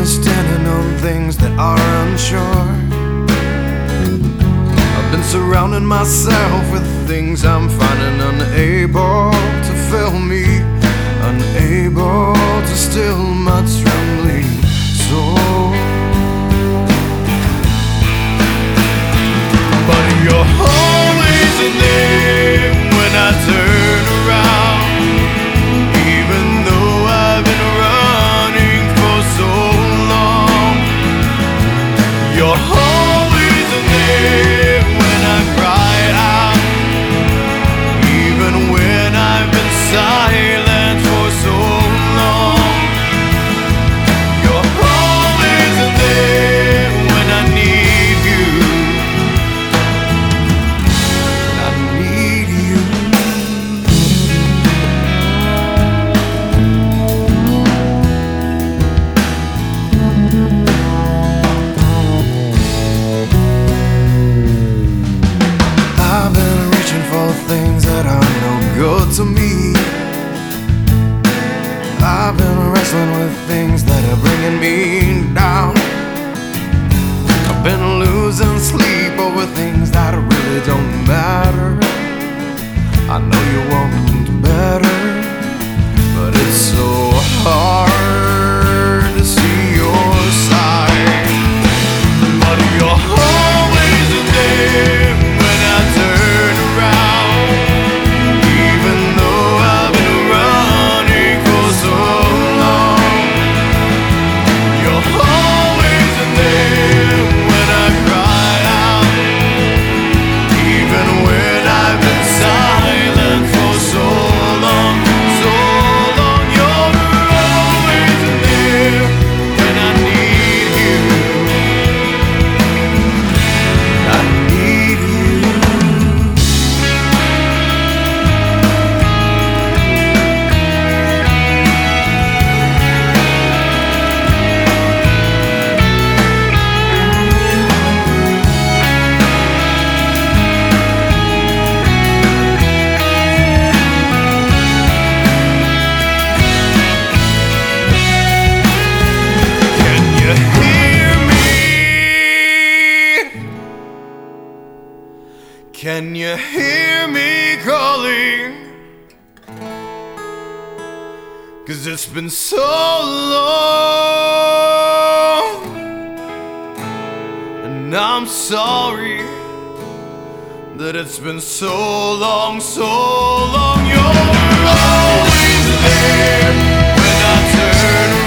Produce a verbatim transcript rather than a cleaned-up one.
standing on things that are unsure. I've been surrounding myself with things I'm finding unable to fill me, unable to still my trembling soul. But you're always there when I turn around, even though I've been running for so long. You're always there when I cry out, even when I've been silent for so long. You're always there when I need you. I need you. I've been reaching for things that are no good to me. I've been wrestling with things that are bringing me down. I've been losing sleep over things that really don't matter. I know you want better, but it's so hard to see your side. But you're always there when I turn around, even though I've been running for so long. You're always there when I cry out, even when I've been silent for so long, so long. You're always there when I need you. I need you. Can you hear me? Can you hear me calling? 'Cause it's been so long, and I'm sorry that it's been so long, so long. You're always there when I turn around.